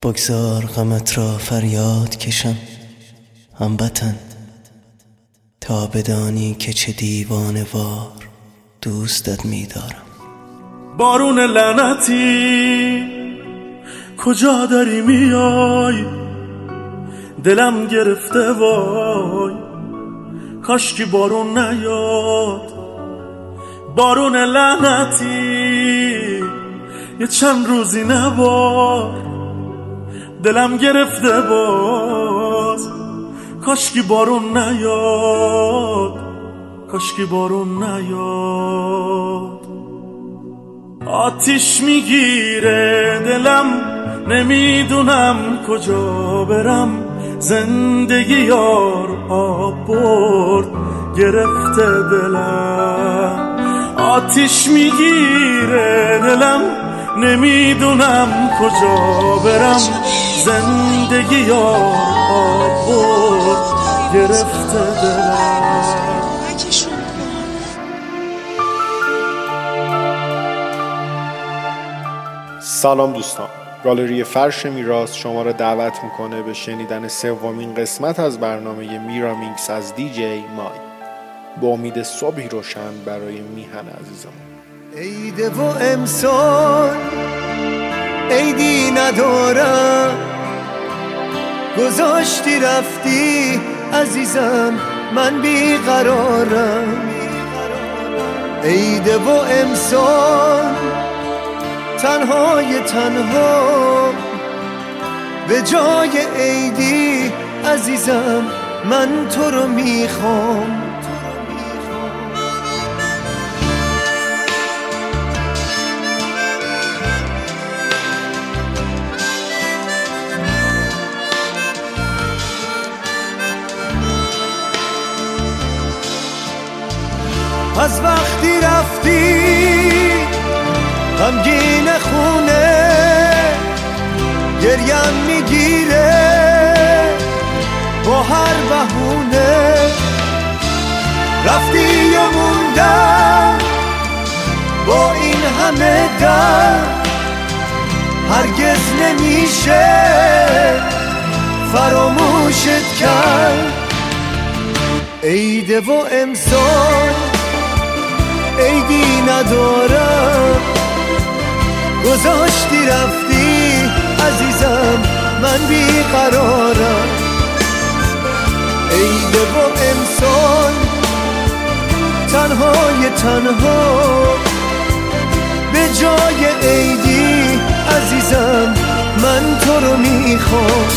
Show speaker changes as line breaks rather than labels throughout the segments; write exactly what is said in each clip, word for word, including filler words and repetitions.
بگذار غمت را فریاد کشم هموطن، تا بدانی که چه دیوانه وار دوستت می‌دارم.
بارون لعنتی کجا داری میای، دلم گرفته وای، کاشکی بارون نیاد. بارون لعنتی یه چند روزی نبار، دلم گرفته باز، کاشکی بارون نیاد، کاشکی بارون نیاد. آتیش میگیره دلم، نمیدونم کجا برم، زندگی یار آب برد گرفته دلم. آتیش میگیره دلم، نمیدونم کجا برم، زندگی یار آب برد گرفته دلم.
سلام دوستان، گالری فرش میراث شما را دعوت میکنه به شنیدن سومین قسمت از برنامه میرامیکس از دی جی مای، با امید صبحی روشن برای میهن عزیزمون.
عیده و امسال عیدی ندارم، گذاشتی رفتی عزیزم من بیقرارم. عیده و امسال تنهای تنها، به جای عیدی عزیزم من تو رو میخوام. از وقتی رفتی غمگین خونه، گریم میگیره با هر بهونه. رفتی و موندم با این همه درد، هرگز نمیشه فراموشت کرد. عیده و امسال عیدی ندارم، گذاشتی رفتی عزیزم من بیقرارم. عیده و امسال تنهای تنها، به جای عیدی عزیزم من تو رو میخوام.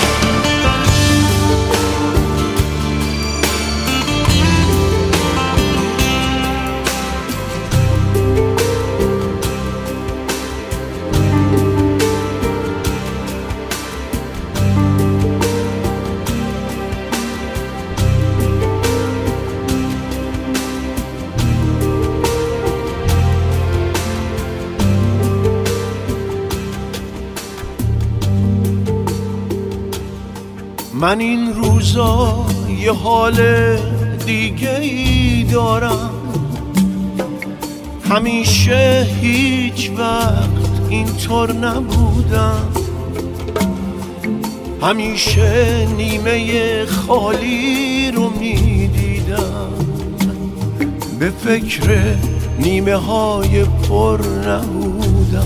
من این روزا یه حال دیگه ای دارم، همیشه هیچ وقت اینطور نبودم. همیشه نیمه خالی رو میدیدم، به فکر نیمه های پر نبودم.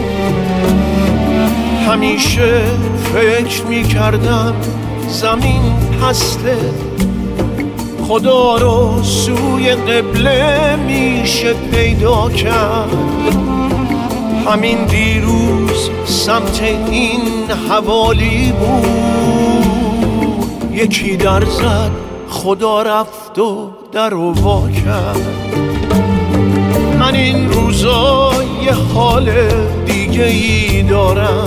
همیشه فکر میکردم زمین پسته، خدا رو سوی قبله میشه پیدا کرد. همین دیروز سمت این حوالی بود، یکی در زد خدا رفت و در رو وا کرد. من این روزا یه حال دیگه ای دارم،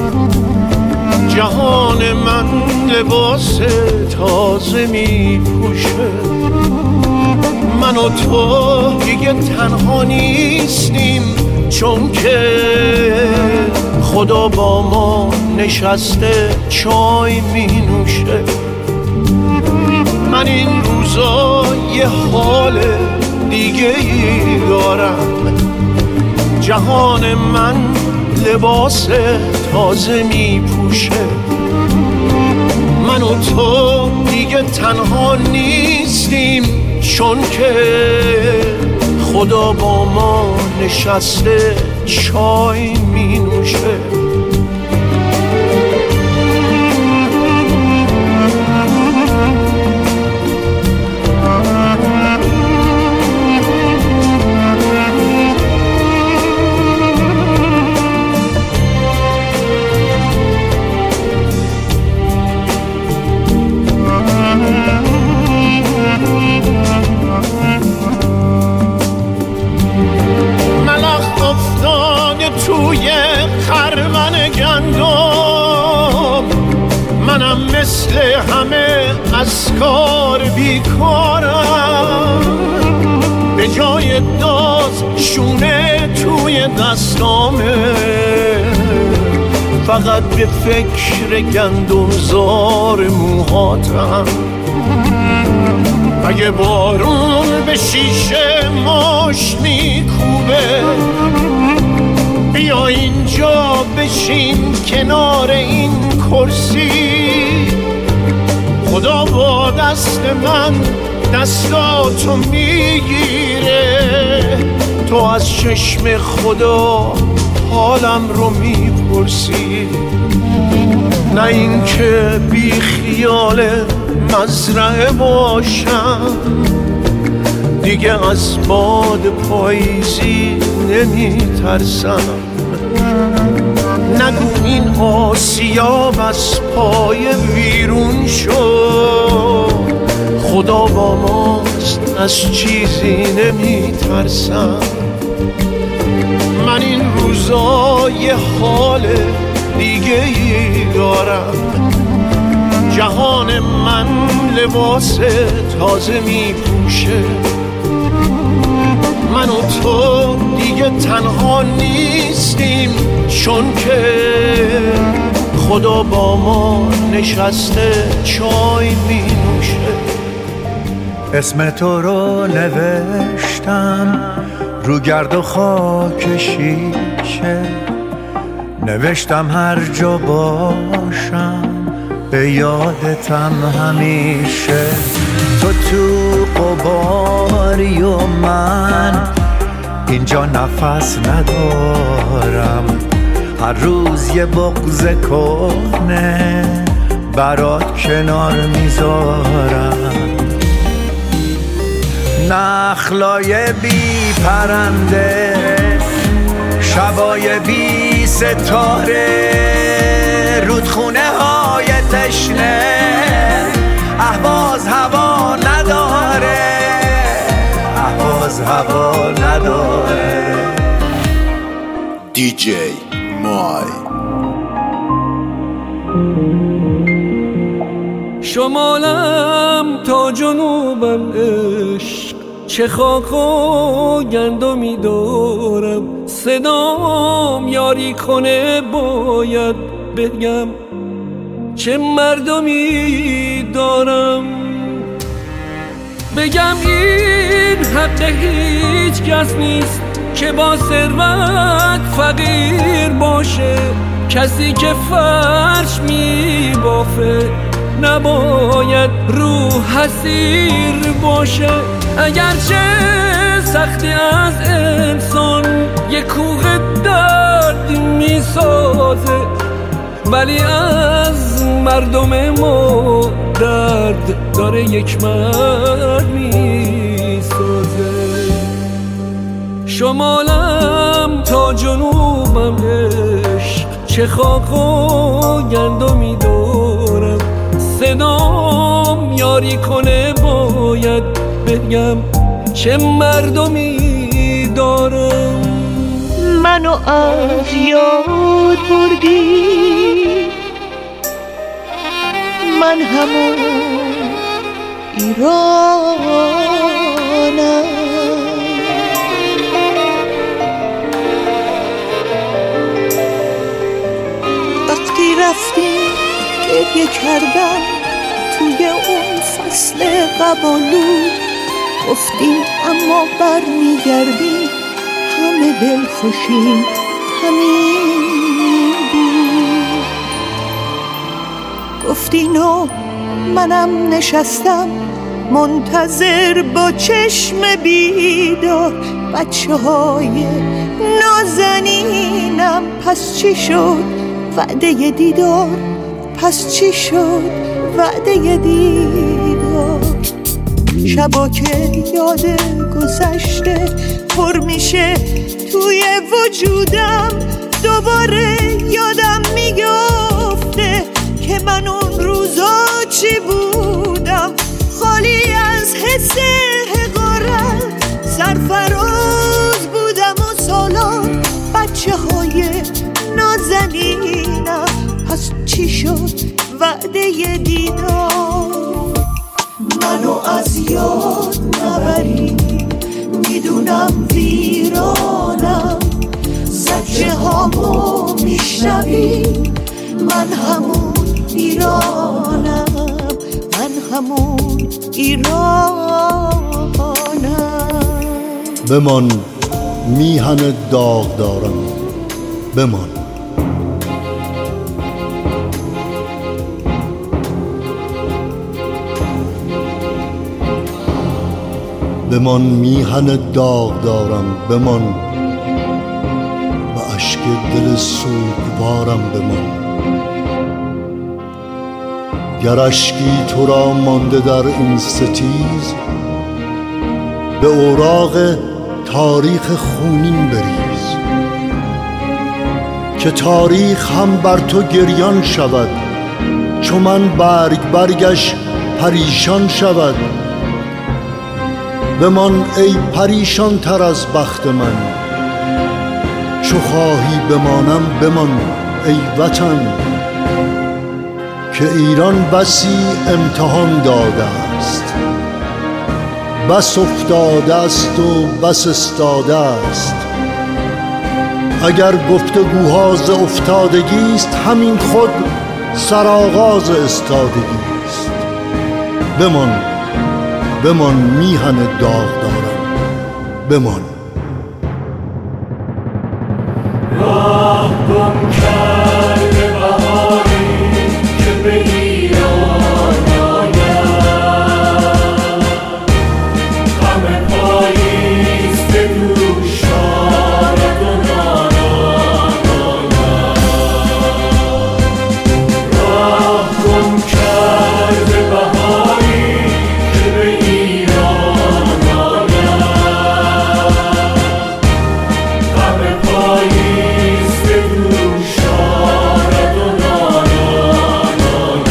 جهان من لباس تازه می پوشه. من و تو دیگه تنها نیستیم، چون که خدا با ما نشسته چای می نوشه. من این روزا یه حال دیگه ای دارم، جهان من لباس تازه می پوشه. من و تو دیگه تنها نیستیم، چون که خدا با ما نشسته چای می نوشه. توی خرمن گندم منم مثل همه از کار بیکارم، به جای داز شونه توی دستامه، فقط به فکر گندم زار موهاتم. اگه بارون به شیشه ماش میکوبه، بیا اینجا بشین کنار این کرسی، خدا با دست من دستاتو میگیره، تو از چشم خدا حالم رو میپرسی. نه این که بی خیال مزرعه باشم، دیگه از باد پاییزی نمی ترسم. نگو این آسیاب از پای ویرون شد، خدا با ماست از چیزی نمی ترسم. من این روزا یه حال دیگه ای دارم، جهان من لباس تازه می پوشه. من و تو دیگه تنها نیستیم، چون که خدا با ما نشسته چای می نوشه.
اسم تو رو نوشتم رو گرد و خاک شیشه، نوشتم هر جا باشم به یادتم همیشه. تو تو قباری و من اینجا نفس ندارم، هر روز یه بغض کهنه برات کنار میذارم. نخلای بی پرنده، شبای بی ستاره، رودخونه های تشنه، اهواز هوا نداره، اهواز هوا نداره.
دی جی مای.
شمالم تا جنوبم عشق، چه خاک و گندمی دارم، صدام یاری کنه باید بگم چه مردمی دارم. بگم این حق هیچ کس نیست که با ثروت فقیر باشه، کسی که فرش می بافه نباید روح حسیر باشه. اگرچه سختی از انسان یک کوه درد می سازه، ولی از مردم ما درد داره یک مرد می سازه. شمالم تا جنوبم عشق، چه خاک و گندمی دارم، صدام یاری کنه باید بگم چه مردمی دارم.
منو از یاد بردی، من همون ایرانم. وقتی رفتی گریه کردم توی اون فصل قبالود، گفتی اما بر میگردی همه دل خوشی همین بود. گفتی نو منم نشستم منتظر با چشم بیدار بچه های نازنینم. پس چی شد وعده دیدار؟ پس چی شد وعده دیدار؟ شبا که یاد گذشته پر میشه توی وجودم، دوباره یادم میگفته که من اون روزا چی بودم. خالی از حس حقارت سرفراز بودم و سالان بچه های نازنینم. پس چی شد وعده دیدار؟ منو از یاد نبری، میدونم ویرانم، زجه هامو میشنوی، من همون ایرانم، من همون ایرانم.
بمان میهن داغ دارم، بمان. بمان میهن داغ دارم، بمان. به اشک دل سوگوارم بمان. گر اشکی تو را مانده در این ستیز، به اوراق تاریخ خونین بریز، که تاریخ هم بر تو گریان شود، چو من برگ برگش پریشان شود. بمان ای پریشان تر از بخت من، چو خواهی بمانم بمان ای وطن. که ایران بسی امتحان داده است، بس افتاده است و بس استاده است. اگر گفتگوها ز افتادگی است، همین خود سرآغاز استادگی است. بمان بمان میهن داغ دارم، بمان.
راه گم کرده بهاری که به ایران آید، غم پاییز به دوش آرد و نالان آید. راه گم کرده بهاری که به ایران آید، غم پاییز به دوش آرد و نالان آید.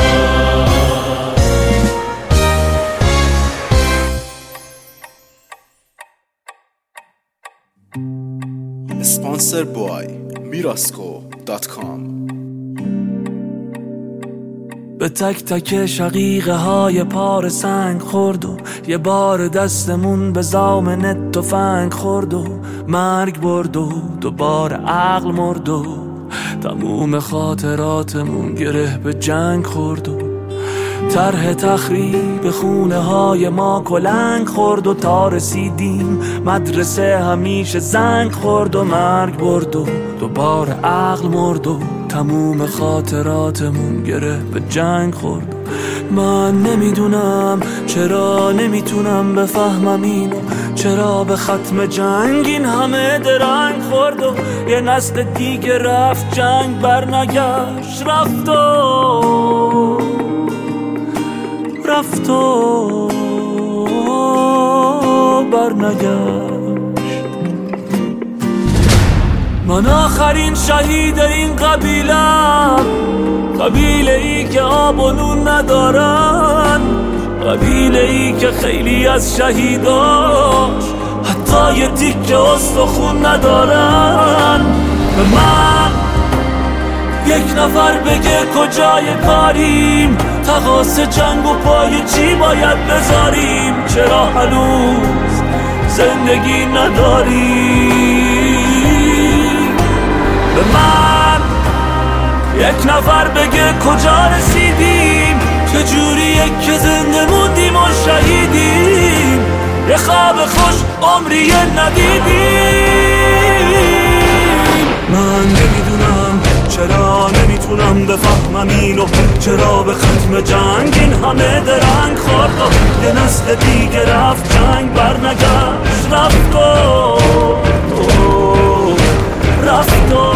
Sponsored by mirasco dot com.
به تک تک شقیقه های پار سنگ خورد و یه بار دستمون به زامن تفنگ خورد و مرگ برد و دوباره عقل مرد و تموم خاطراتمون گره به جنگ خورد و طرح تخریب خونه های ما کلنگ خورد و تا رسیدیم مدرسه همیشه زنگ خورد و مرگ برد و دوباره عقل مرد و تموم خاطراتمون گره به جنگ خورد. من نمیدونم چرا نمیتونم بفهمم اینو، چرا به ختم جنگ این همه درنگ خورد و یه نسل دیگه رفت جنگ برنگشت، رفت و رفت و برنگشت. من آخرین شهید این قبیلم، قبیله ای که آب و نون ندارن، قبیله ای که خیلی از شهیداش حتی یه تیکه استخون ندارن. به من یک نفر بگه کجای کاریم، تقاص جنگ و پای چی باید بذاریم، چرا هنوز زندگی نداریم. به من یک نفر بگه کجا رسیدیم، چجوریه که زنده موندیم و شهیدیم، یه خواب خوش عمریه ندیدیم. من نمیدونم چرا نمیتونم بفهمم اینو، چرا به ختم جنگ این همه درنگ خورد و یه نسل دیگه رفت جنگ برنگشت، رفت و رفت و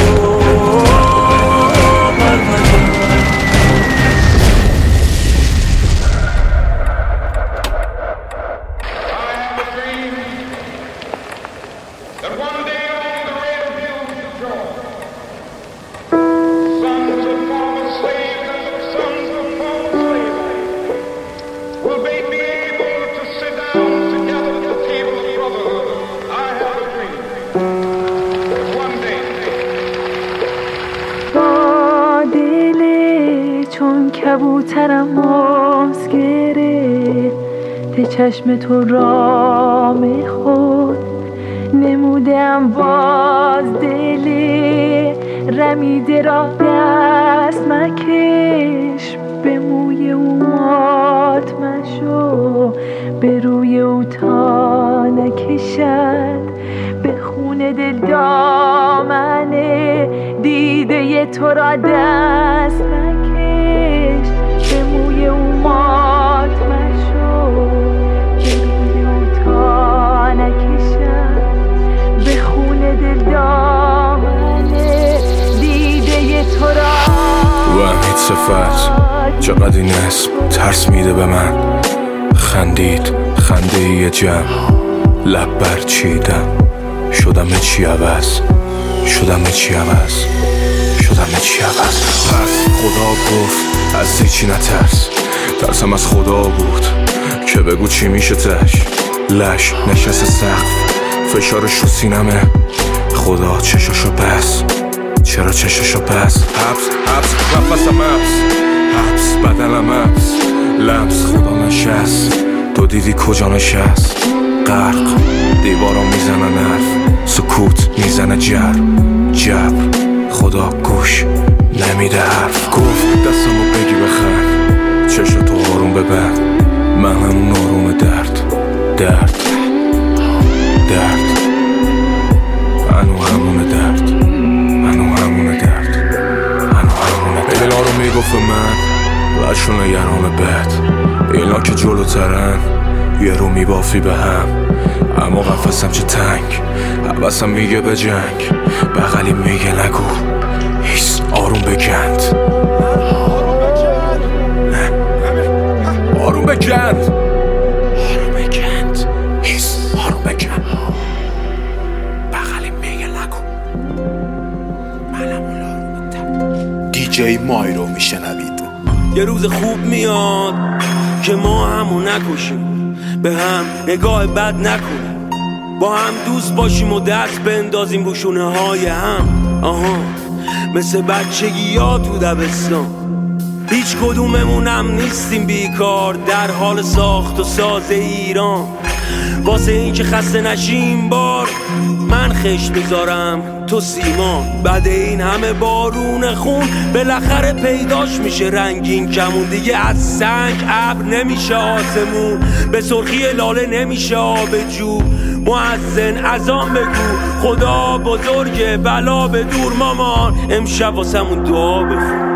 کبوترم ماست گرفت چشم تو را میخورد، نمودم باز دل رمیده را دست مکش، به موی او مات مشو، به روی او تا نکشد، به خون دل دامنه دیده تو را دست مکش، به موی او مات مشو، به روی او تا نکشد، به خون دل دامنه دیده تو را.
وحید صفت چقدر این اسم ترس میده به من، خندید خنده یه جمع، لب برچیدم شدم چی عوض، شدم چی عوض، شدم چی عوض. پس خدا گفت از هیچی نترس، ترسم از خدا بود که بگو چی میشه تش، لش نشست سقف فشارش رو سینمه، خدا چشاشو بس، چرا چشاشو بس، حبس حبس نفسم حبس، حبس بدنم حبس، لمس خدا نشست، تو دیدی کجا نشست، غرق دیوارا میزنن حرف، سکوت میزنه جر جبر، خدا گوش نمیده حرف، گفت دستمو بگی بخند، چشتو آروم ببند، من همون آروم درد درد درد، منو همون درد، منو همون درد، منو همون درد. اینا رو میگفت من لشون یران بد، اینا که جلوترن یه رو میبافی به هم، اما قفصم چه تنگ، حوثم میگه به جنگ، بغلی میگه نگو هیس آروم بگند، آروم بگند، آروم بگند، هیس آروم بگند، بغلی میگه نگو منم اون آروم.
دیجی مای رو میشنوید.
یه روز خوب میاد که ما همو نکشیم، به هم نگاه بد نکنیم، با هم دوست باشیم و دست بندازیم رو شونه های هم، آها مثل بچگی یا تو دبستان، هیچ کدوممونم نیستیم بیکار در حال ساخت و ساز ایران، واسه این که خسته نشیم بار من خشت میذارم تو سیمان، بعد این همه بارون خون بالاخره پیداش میشه رنگین کمون، دیگه از سنگ ابر نمیشه آسمون، به سرخی لاله نمیشه آب جو، مؤذن اذان بگو خدا بزرگه بلا به دور مامان، امشب واسمون دعا بخون.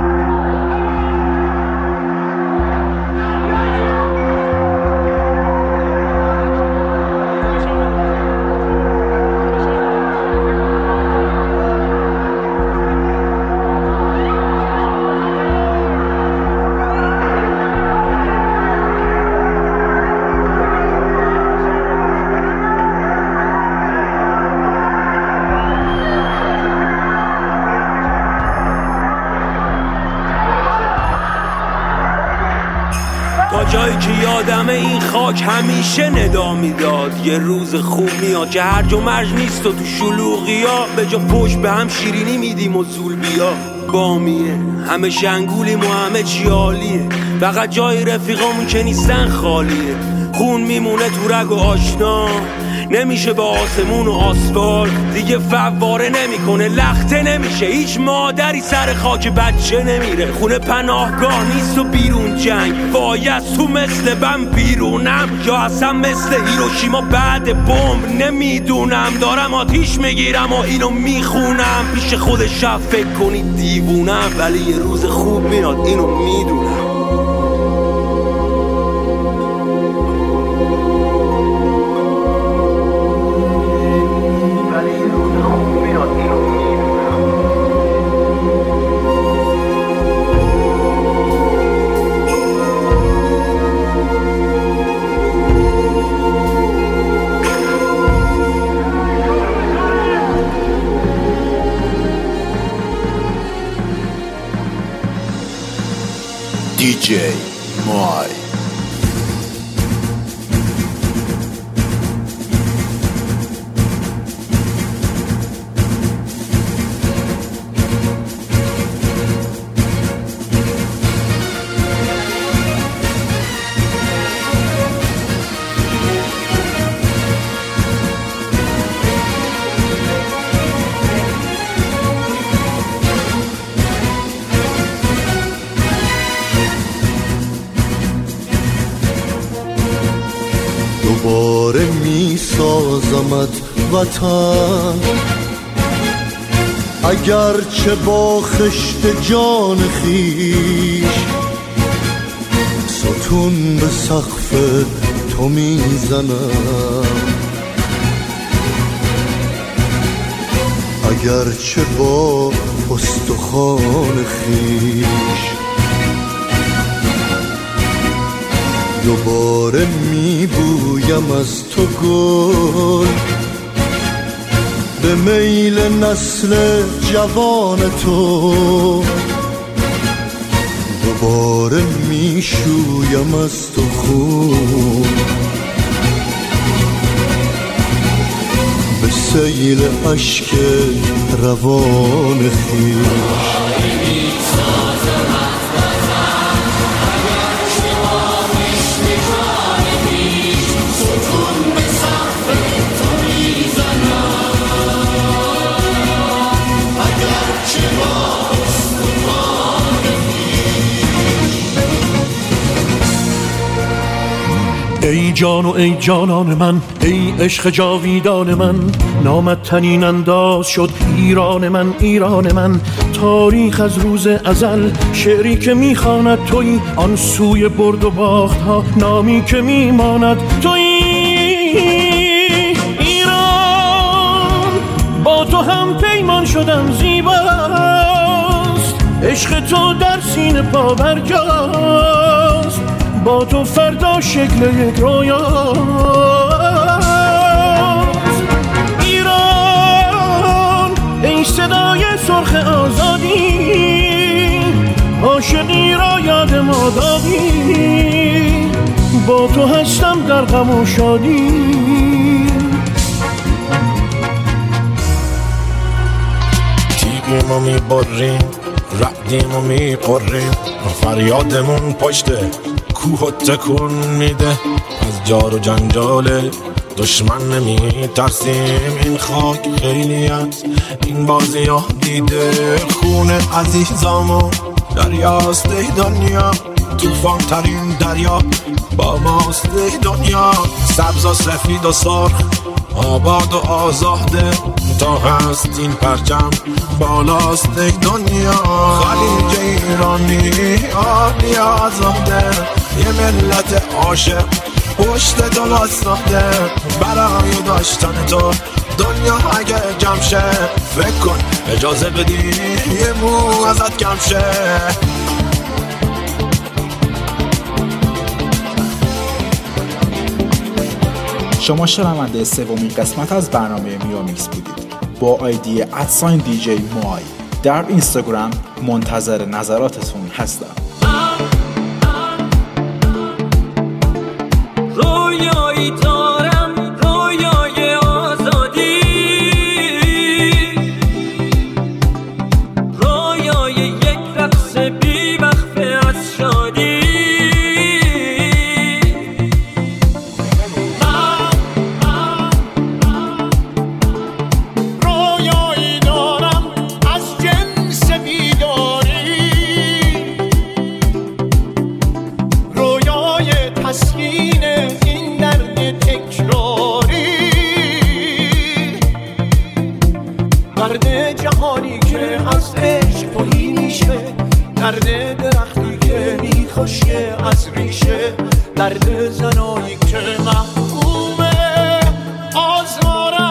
جایی که یادمه این خاک همیشه ندا میداد، یه روز خوب میاد که هرج و مرج نیست و تو شلوغیا به جا پشت به هم شیرینی میدیم و زول بیا، بامیه همه شنگولیم و همه چی عالیه، فقط جای رفیقامون که نیستن خالیه، خون میمونه تو رگ و آشنا، نمیشه به آسمون و آسفالت دیگه فواره نمیکنه، لخته نمیشه، هیچ مادری سر خاک بچه نمیره. خونه پناهگاه نیست و بیرون جنگ، وایس تو مثل بم بیرونم یا اصلا مثل هیروشیما بعد بمب نمیدونم. دارم آتیش میگیرم و اینو میخونم، پیش خود شب فکر کنید دیوونم، ولی یه روز خوب میاد اینو میدونم.
دی جی مای.
دوباره می سازمت وطن، اگرچه با خشت جان خیش ستون به سقف تو می زنم، اگرچه با استخوان خیش دوباره می بویم از تو گل، به میل نسل جوان تو دوباره می شویم از تو خون، به سیل اشک روان خویش.
ای جان و ای جانان من، ای عشق جاویدان من، نامت تنین انداز شد ایران من، ایران من. تاریخ از روز ازل شعری که میخواند تویی، آن سوی برد و باخت ها نامی که میماند تویی. ایران با تو هم پیمان شدم زیباست، عشق تو در سینه پا برجاست، با تو فردا شکل یک رویاست. ایران ای صدای سرخ آزادی، عاشقی را یاد ما دادی، با تو هستم در غم و شادی.
تیگیمو میبریم، رعدیمو میقریم، فریادمون پشته کوه تکون میده، از جار و جنجال دشمن نمی ترسیم. این خاک خیلی از این بازی ها دیده، خون عزیزامو دریاست دنیا، توفان ترین دریا با ماست دنیا. سبز و سفید و سرخ، آباد و آزاده، تا هست این پرچم بالاست دنیا. خلیج ایرانی عالی آزاده، یه ملت عاشق پشت دل ساخته، برای داشتن تو دنیا اگه جمع شه، فکر کن اجازه بدی یه مو ازت کم شه.
شما شنونده سومین قسمت از برنامه میرامیکس بودید با آیدی ادساین دی جی موای. در اینستاگرام منتظر نظراتتون هستم.
رویایی دارم، رویای آزادی، رویای یک رقص بی وقفه از شادی.
درد درختی که میخوشه از ریشه، درد زنایی که محکومه آزارم.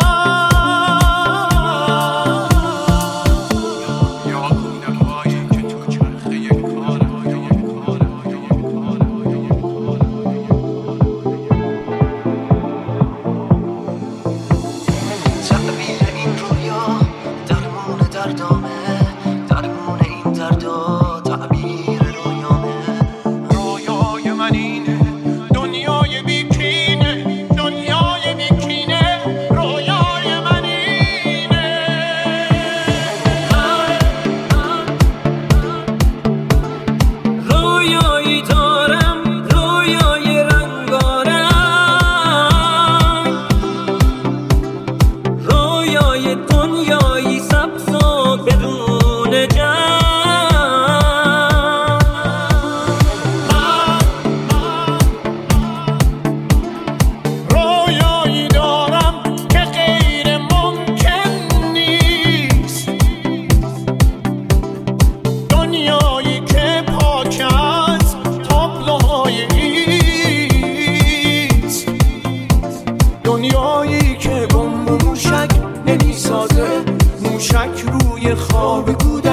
دنیایی که بمب و موشک نمیسازه، موشک روی خواب گود